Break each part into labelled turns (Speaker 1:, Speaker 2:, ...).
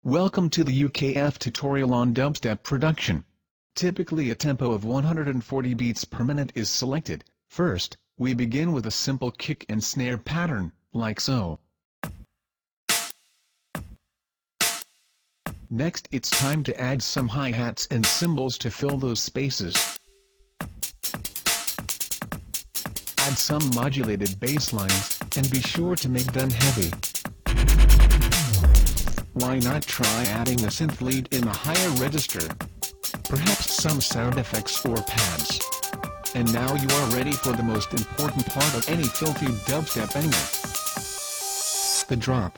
Speaker 1: Welcome to the UKF tutorial on dubstep production. Typically a tempo of 140 beats per minute is selected. First, we begin with a simple kick and snare pattern, like so. Next it's time to add some hi-hats and cymbals to fill those spaces. Add some modulated bass lines, and be sure to make them heavy. Why not try adding a synth lead in a higher register? Perhaps some sound effects or pads. And now you are ready for the most important part of any filthy dubstep anywhere. The drop.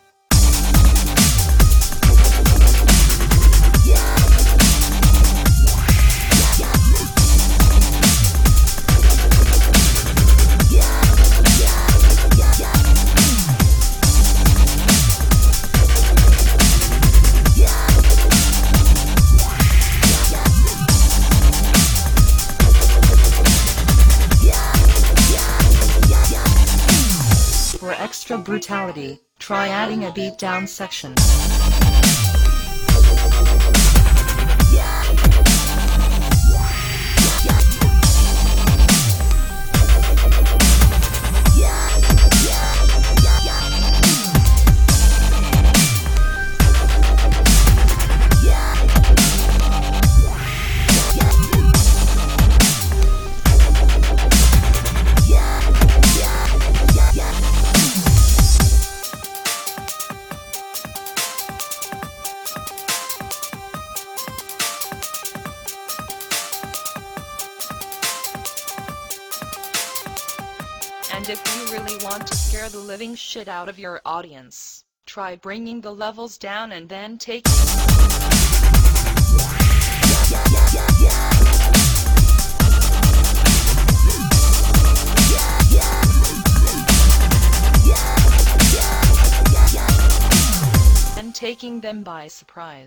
Speaker 2: For extra brutality, try adding a beatdown section. And if you really want to scare the living shit out of your audience, try bringing the levels down and then taking them by surprise.